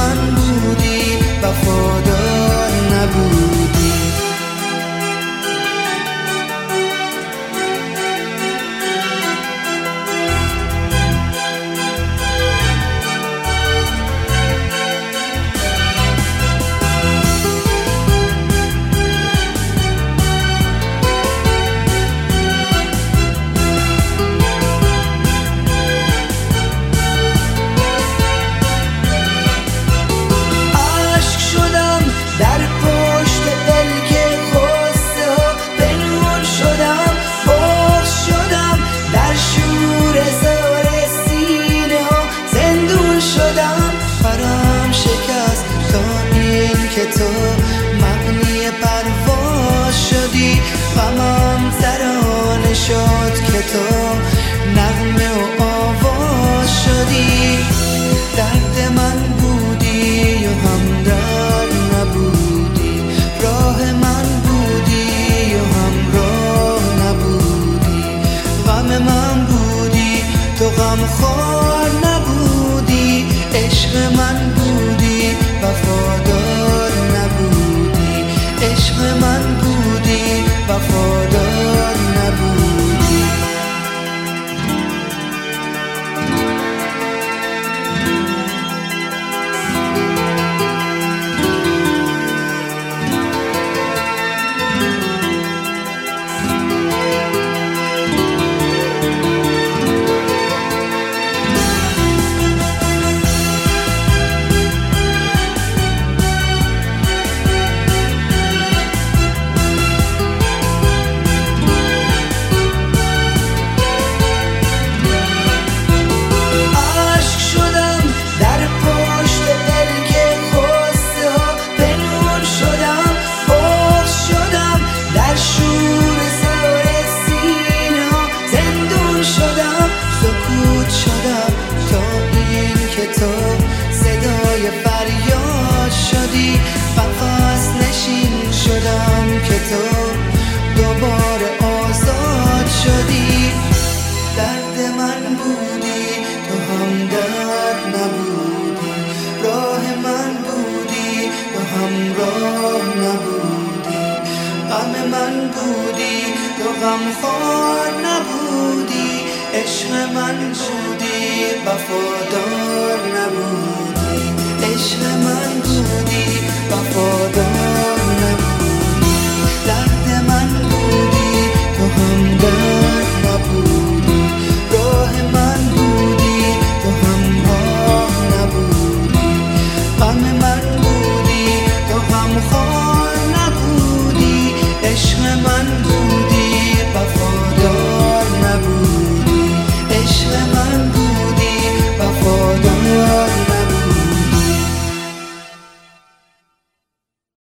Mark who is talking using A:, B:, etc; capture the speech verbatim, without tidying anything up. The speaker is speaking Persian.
A: من بودی وفادار نبودی. که تو معنی پرواز شدی، غمم ترانه شد که تو نغمه و آواز شدی. درد من بودی و همدم نبودی، راه من بودی و همراه نبودی. غم من بودی تو غمخوار نبودی، عشق من بودی وفادار نبودی، عشق من بودی وفادار نبودی. تو صدای فریاد شدی، قفس نشین شدم که تو دوباره آزاد شدی. درد من بودی تو همدرد نبودی، راه من بودی تو همراه نبودی. غم من بودی تو غمخوار نبودی، عشق من بودی وفادار نبودی، عشق من بودی وفادار نبودی. درد من بودی تو همدرد نبودی، راه من بودی تو همراه نبودی. غم من بودی تو غمخوار نبودی، عشق من بودی